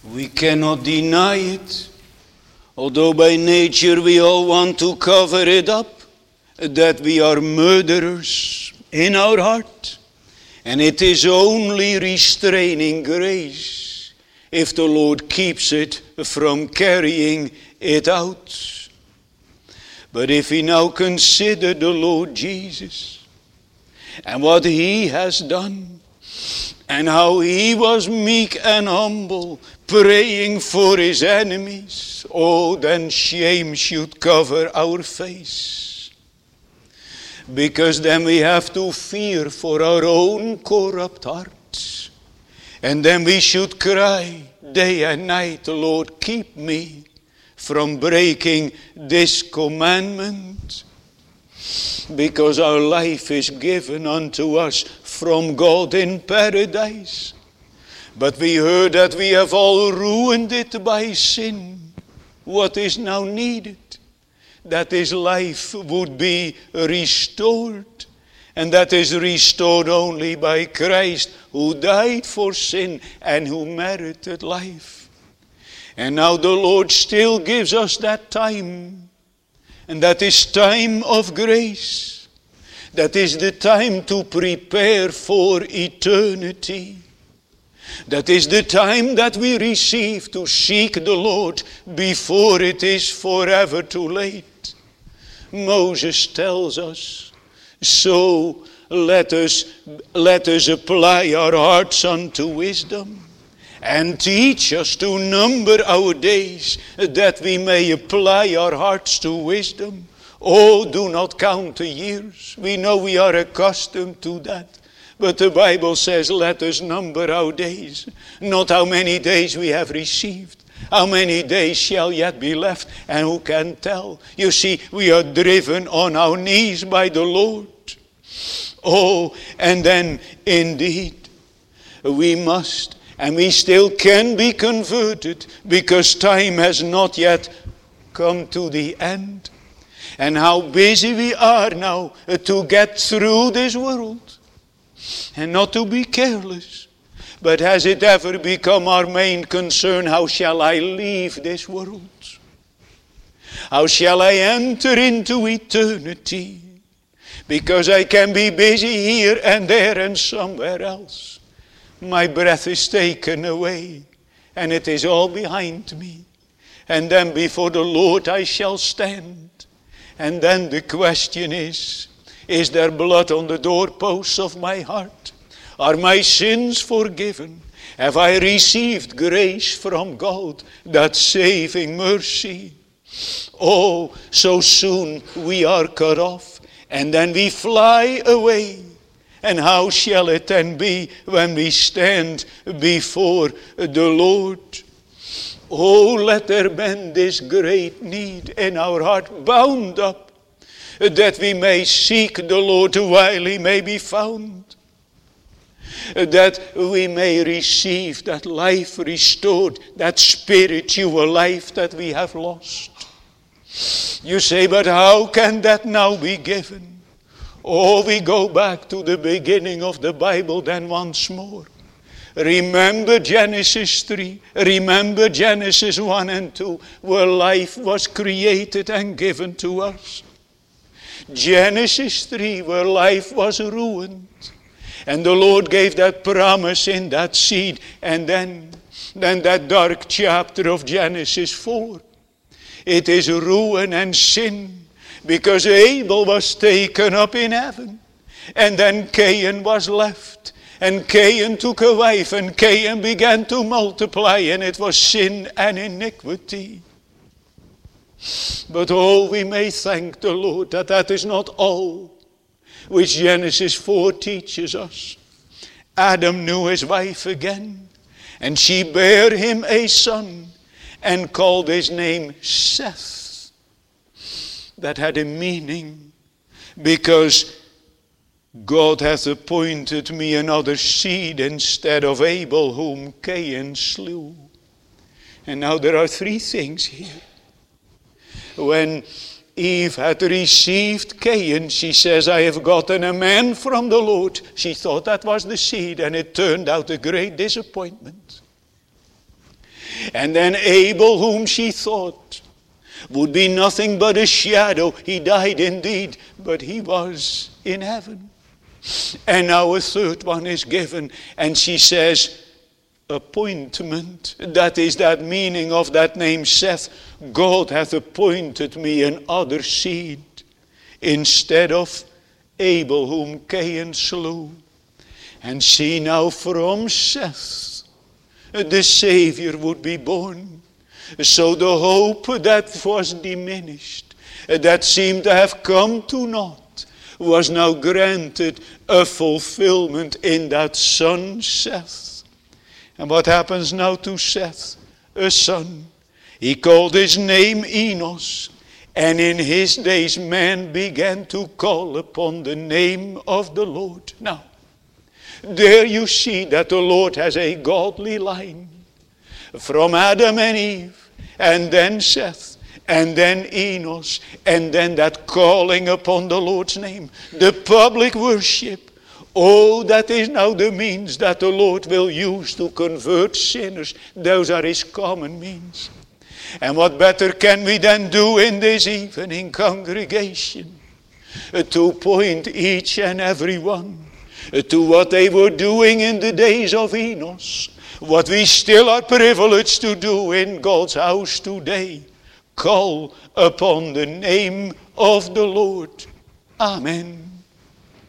We cannot deny it, although by nature we all want to cover it up, that we are murderers in our heart. And it is only restraining grace if the Lord keeps it from carrying it out. But if we now consider the Lord Jesus and what he has done, and how he was meek and humble, praying for his enemies, oh, then shame should cover our face. Because then we have to fear for our own corrupt hearts. And then we should cry day and night, Lord, keep me from breaking this commandment. Because our life is given unto us from God in paradise. But we heard that we have all ruined it by sin. What is now needed? That his life would be restored. And that is restored only by Christ, who died for sin and who merited life. And now the Lord still gives us that time. And that is time of grace. That is the time to prepare for eternity. That is the time that we receive to seek the Lord before it is forever too late. Moses tells us, so let us apply our hearts unto wisdom. And teach us to number our days, that we may apply our hearts to wisdom. Oh, do not count the years. We know we are accustomed to that. But the Bible says, let us number our days. Not how many days we have received. How many days shall yet be left, and who can tell? You see, we are driven on our knees by the Lord. Oh, and then indeed, we must. And we still can be converted because time has not yet come to the end. And how busy we are now to get through this world. And not to be careless. But has it ever become our main concern, how shall I leave this world? How shall I enter into eternity? Because I can be busy here and there and somewhere else. My breath is taken away, and it is all behind me. And then before the Lord I shall stand. And then the question is there blood on the doorposts of my heart? Are my sins forgiven? Have I received grace from God, that saving mercy? Oh, so soon we are cut off, and then we fly away. And how shall it then be when we stand before the Lord? Oh, let there be this great need in our heart bound up, that we may seek the Lord while he may be found. That we may receive that life restored, that spiritual life that we have lost. You say, but how can that now be given? Oh, we go back to the beginning of the Bible then once more. Remember Genesis 3. Remember Genesis 1 and 2, where life was created and given to us. Genesis 3, where life was ruined. And the Lord gave that promise in that seed. And then that dark chapter of Genesis 4. It is ruin and sin. Because Abel was taken up in heaven. And then Cain was left. And Cain took a wife. And Cain began to multiply. And it was sin and iniquity. But oh, we may thank the Lord that that is not all which Genesis 4 teaches us. Adam knew his wife again. And she bare him a son. And called his name Seth. That had a meaning, because God hath appointed me another seed instead of Abel, whom Cain slew. And now there are three things here. When Eve had received Cain, she says, I have gotten a man from the Lord. She thought that was the seed, and it turned out a great disappointment. And then Abel, whom she thought would be nothing but a shadow, he died indeed, but he was in heaven. And now a third one is given, and she says, appointment. That is that meaning of that name Seth. God hath appointed me an other seed instead of Abel, whom Cain slew. And see now, from Seth the Savior would be born. So the hope that was diminished, that seemed to have come to naught, was now granted a fulfillment in that son Seth. And what happens now to Seth? A son. He called his name Enos. And in his days men began to call upon the name of the Lord. Now, there you see that the Lord has a godly line. From Adam and Eve, and then Seth, and then Enos, and then that calling upon the Lord's name. The public worship. Oh, that is now the means that the Lord will use to convert sinners. Those are his common means. And what better can we then do in this evening congregation? To point each and every one to what they were doing in the days of Enos. What we still are privileged to do in God's house today. Call upon the name of the Lord. Amen.